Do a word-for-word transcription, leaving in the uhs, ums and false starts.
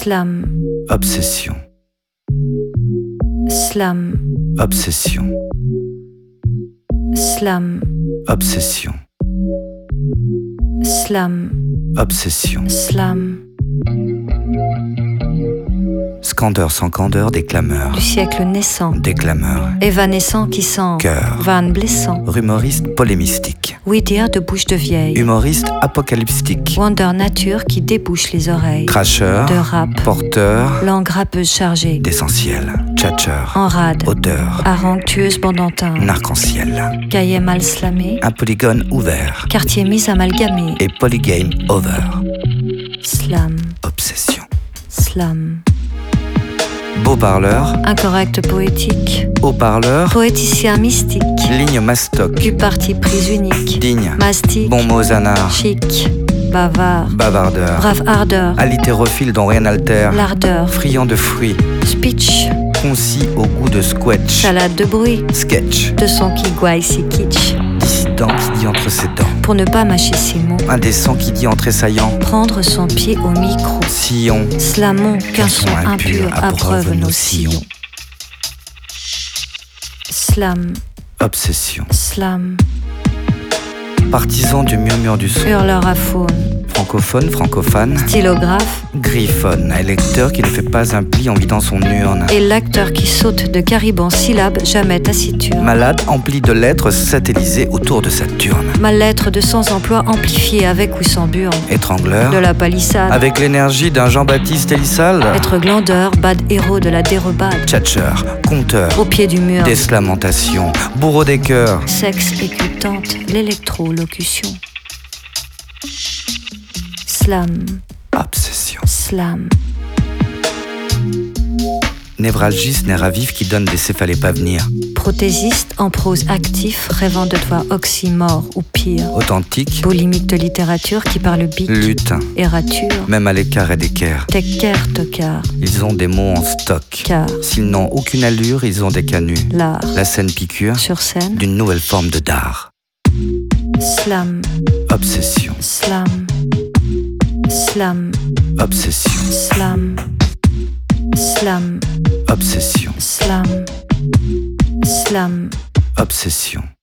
Slam. Obsession. Slam. Obsession. Slam. Obsession. Slam. Obsession. Slam. Scandeur sans candeur des clameurs. Du siècle naissant. Des clameurs. Évanescent qui sent. Cœur. Vanne blessant. Rumoriste polémistique. Oui dire de bouche de vieille. Humoriste apocalyptique. Wonder nature qui débouche les oreilles. Cracheur. De rap. Porteur. Langue rappeuse chargée. D'essentiel. Tchatcheur. En rade. Auteur. Harangue tueuse bandantin. Arc-en-ciel. Cahier mal slamé. Un polygone ouvert. Quartier mis amalgamé. Et polygame over. Slam. Obsession. Slam. Beau parleur. Incorrect poétique. Haut-parleur. Poéticien mystique. Ligne mastoc. Du parti prise unique. Digne. Mastic. Bon mot zanard. Chic. Bavard. Bavardeur. Brave ardeur. Allitérophile dont rien n'altère. L'ardeur. Friand de fruits. Speech. Concis au goût de squelch. Salade de bruit. Sketch. De son qui gouaille si kitsch. Dissident qui dit entre ses dents. Pour ne pas mâcher ses mots. Indécent qui dit en tressaillant. Prendre son pied au micro. Sillon. Slamons qu'un son impur abreuve nos sillons. Slam. Obsession. Slam. Partisan du murmure du son. Hurleur à faune. Francophone, francophone. Stylographe. Griffonne, un lecteur qui ne fait pas un pli en vidant son urne. Et l'acteur qui saute de caribes en syllabes, jamais taciturne. Malade, empli de lettres satellisées autour de Saturne. Ma lettre de sans-emploi amplifiée avec ou sans burne. Étrangleur. De la palissade. Avec l'énergie d'un Jean-Baptiste Elissal. Être glandeur, bad héros de la dérobade. Tchatcheur, conteur. Au pied du mur. Déslamentation. Bourreau des cœurs. Sexe écutante, l'électrolocution. Slam. Obsession. Slam. Névralgiste, nerf à vif qui donne des céphalées pas venir. Prothésiste en prose actif, rêvant de toi oxymore ou pire. Authentique. Polémique de littérature qui parle bic. Lutte. Et rature. Même à l'écart et d'équerre. Tecker, tocard. Ils ont des mots en stock. Car. S'ils n'ont aucune allure, ils ont des canuts. L'art. La scène piqûre. Sur scène. D'une nouvelle forme de dard. Slam. Obsession. Slam. Slam. Obsession. Slam. Slam. Obsession. Slam. Slam. Obsession.